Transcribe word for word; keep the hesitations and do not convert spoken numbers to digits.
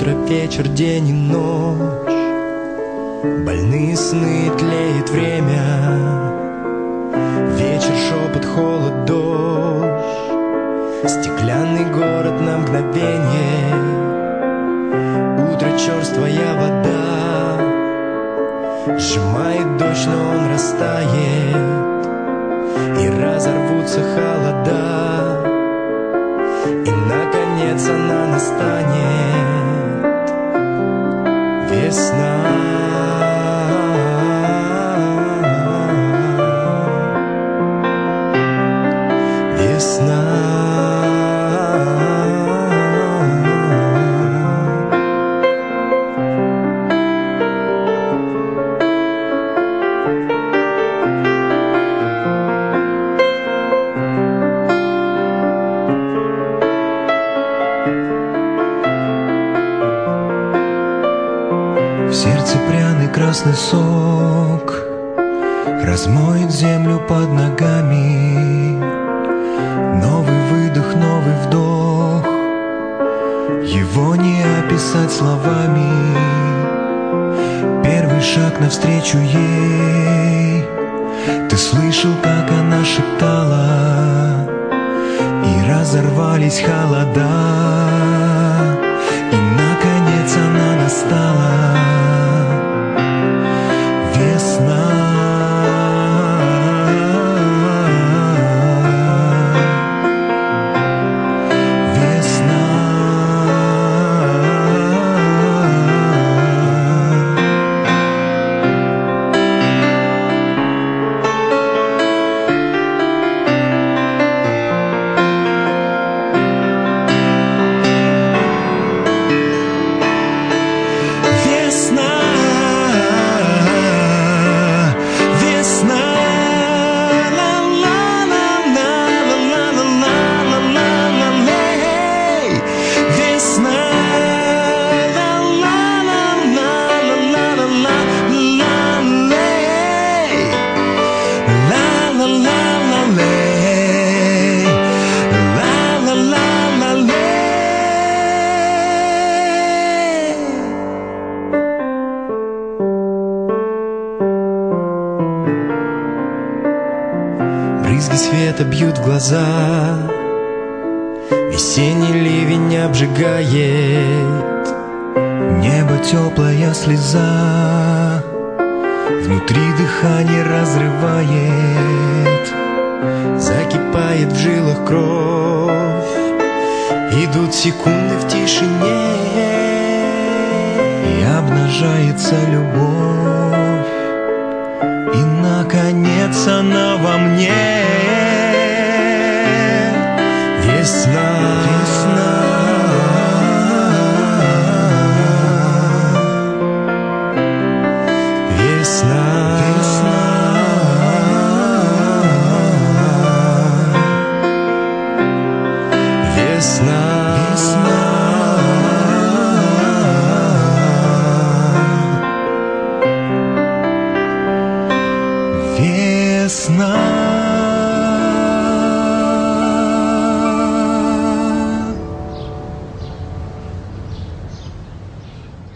утро, вечер, день и ночь. Больные сны, тлеет время. Вечер, шепот, холод, дождь. Стеклянный город на мгновенье. Утро, черствая вода. Сжимает дождь, но он растает, и разорвутся холода. И наконец она настанет. Весна. Весна. В сердце пряный красный сок размоет землю под ногами. Новый выдох, новый вдох, его не описать словами. Первый шаг навстречу ей. Ты слышал, как она шептала, и разорвались холода. И наконец она настала. Весна. Весна. Брызги света бьют в глаза. Весенний ливень обжигает. Небо теплая слеза, внутри дыхание разрывает. Закипает в жилах кровь. Идут секунды в тишине. И обнажается любовь. И наконец она во мне.